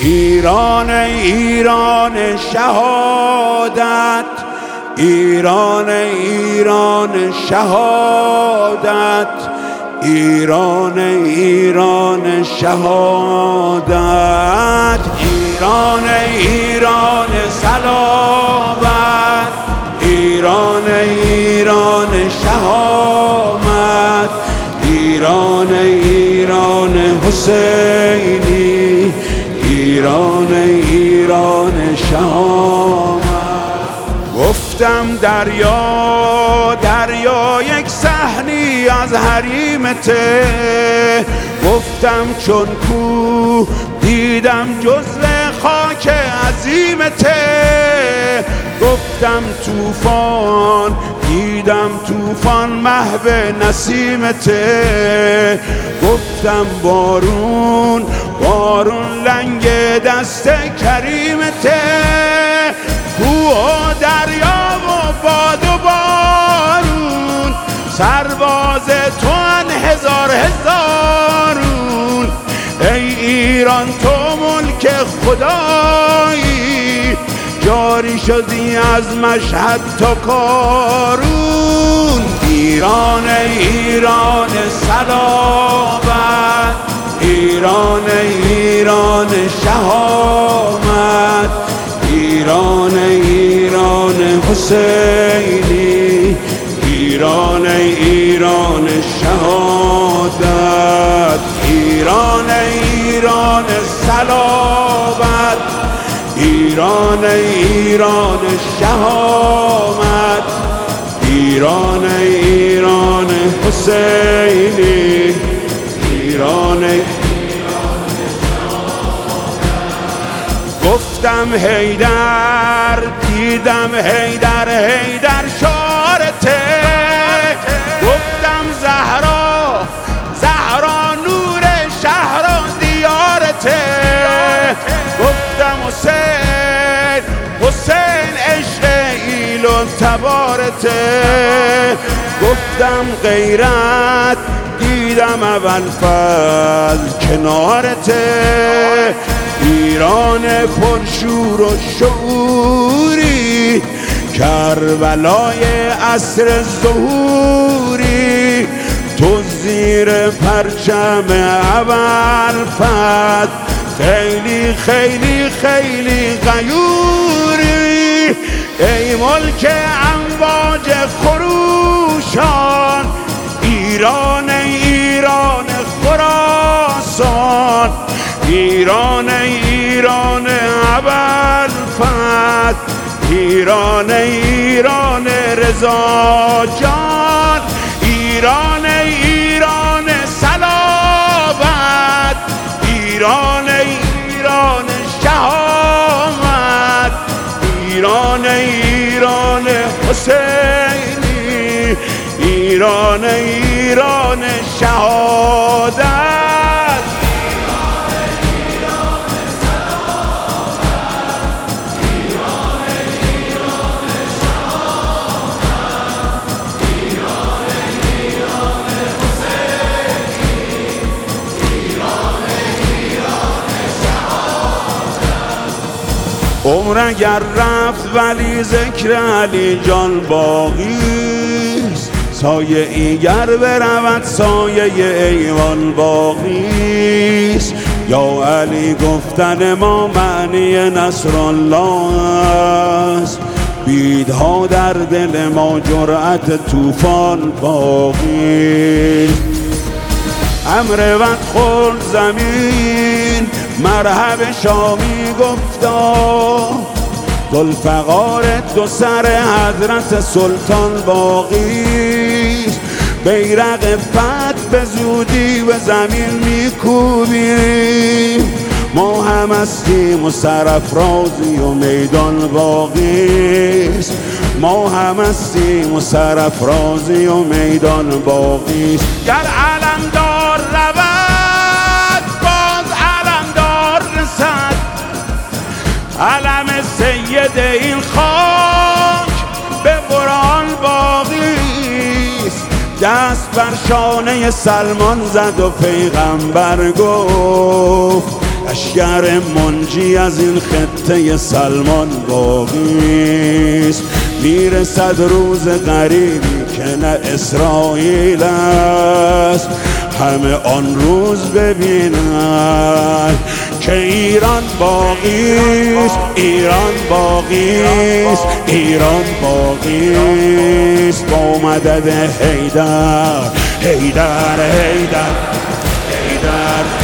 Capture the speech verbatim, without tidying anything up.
ایران ایران شهادت، ایران ایران شهادت، ایران ایران شهادت، ایران ایران صلابت، ایران ایران شهامت، ایران ایران حسینی، ایران ایران شهامت. گفتم دریا دریا یک صحنی از حریمته، گفتم چون کو دیدم جزو خاک عظیمته، گفتم طوفان دیدم طوفان محو نسیمته، گفتم بارون بارون لنگ دست کریمته، کوه و دریا و باد و بارون سرباز تو ان هزار هزارون. ای ایران تو ملک خدایی، جاری شدی از مشهد تا کارون. ایران ایران صلابت، ایران ایران شهامت، ایران ایران حسینی، ایران ایران شهادت، ایران ایران صلابت، ایران ایران شهامت، ایران ایران حسینی، ایران گفتم حیدر دیدم حیدر حیدر شارته، گفتم زهرا زهرا نور شهر و دیارته، گفتم حسین حسین عشق ایل و تبارته، گفتم غیرت دیدم اول فضل کنارته، ایران پرشور و شعوری، کربلای عصر ظهوری، تو زیر پرچم ابوالفضل خیلی خیلی خیلی غیوری، ای ملک امواج خروشان، ایران ایران خراسان، ایران ایران ابوالفضل، ایران ایران رضا جان، ایران ایران صلابت، ایران ایران شهامت، ایران ایران حسینی، ایران ایران شهادت. عمر اگر رفت ولی ذکر علی جان باقیست، سایه ایگر برود سایه ایوان باقیست، یا علی گفتن ما معنی نصر الله است، بیدها در دل ما جرأت طوفان باقیست. امر وقت خورد زمین مرحب شامی گفتا، ذوالفقار دو سر حضرت سلطان باقیست، بیرق فتح به زودی به زمین میکوبیم، ما هم هستیم و سرافرازی و میدان باقیست، ما هم هستیم و سرافرازی و میدان باقیست. گر علمدار رود باز علمدار رسد، علم سید این خاک به قرآن باقیست، دست بر شانه سلمان زد و پیغمبر گفت لشکر منجی از این خطه سلمان باقیست. میرسد روز غریبی که نه اسرائیل است، همه آن روز ببینن که ایران باقیست، ایران باقیست، ایران باقیست. با مدد حیدر حیدر حیدر حیدر